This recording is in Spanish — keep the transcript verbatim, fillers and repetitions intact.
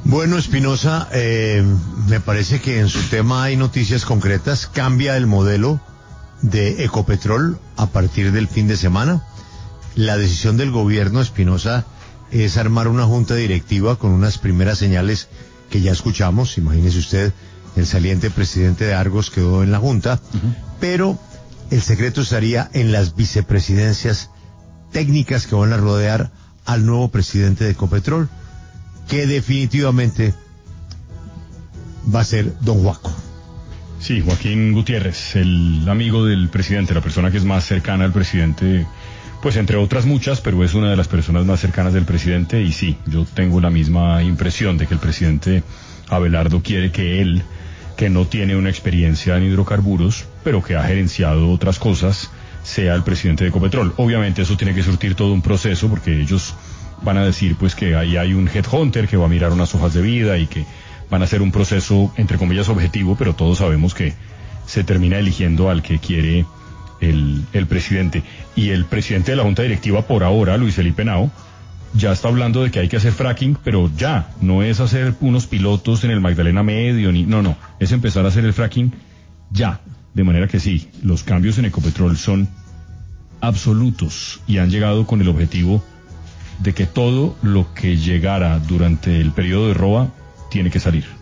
Bueno, Espinosa, eh, me parece que en su tema hay noticias concretas. Cambia el modelo de Ecopetrol a partir del fin de semana. La decisión del gobierno, Espinosa, es armar una junta directiva con unas primeras señales que ya escuchamos. Imagínese usted, el saliente presidente de Argos quedó en la junta, uh-huh. pero el secreto estaría en las vicepresidencias técnicas que van a rodear al nuevo presidente de Ecopetrol, que definitivamente va a ser don Joaco. Sí, Joaquín Gutiérrez, el amigo del presidente, la persona que es más cercana al presidente, pues entre otras muchas, pero es una de las personas más cercanas del presidente. Y sí, yo tengo la misma impresión de que el presidente Abelardo quiere que él, que no tiene una experiencia en hidrocarburos, pero que ha gerenciado otras cosas, sea el presidente de Ecopetrol. Obviamente eso tiene que surtir todo un proceso, porque ellos van a decir pues que ahí hay un headhunter que va a mirar unas hojas de vida y que van a hacer un proceso entre comillas objetivo, pero todos sabemos que se termina eligiendo al que quiere el, el presidente. Y el presidente de la Junta Directiva por ahora, Luis Felipe Henao, ya está hablando de que hay que hacer fracking, pero ya, no es hacer unos pilotos en el Magdalena Medio, ni no, no, es empezar a hacer el fracking ya. De manera que sí, los cambios en Ecopetrol son absolutos y han llegado con el objetivo de que todo lo que llegara durante el periodo de R O A tiene que salir.